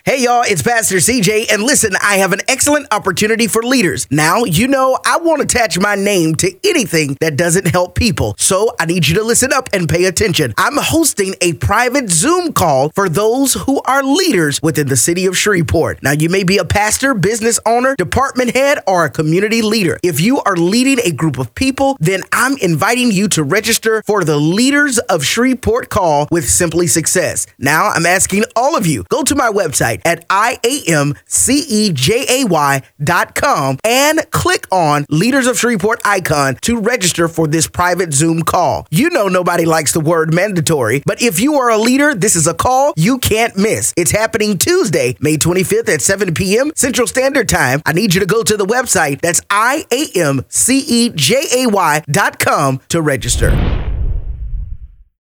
Hey y'all, it's Pastor CJ, and listen, I have an excellent opportunity for leaders. Now, you know, I won't attach my name to anything that doesn't help people, so I need you to listen up and pay attention. I'm hosting a private Zoom call for those who are leaders within the city of Shreveport. Now, you may be a pastor, business owner, department head, or a community leader. If you are leading a group of people, then I'm inviting you to register for the Leaders of Shreveport call with Simply Success. Now, I'm asking all of you, go to my website at IAMCEJAY.com and click on Leaders of Shreveport icon to register for this private Zoom call. You know nobody likes the word mandatory, but if you are a leader, this is a call you can't miss. It's happening Tuesday, May 25th at 7 p.m. Central Standard Time. I need you to go to the website. That's IAMCEJAY.com to register.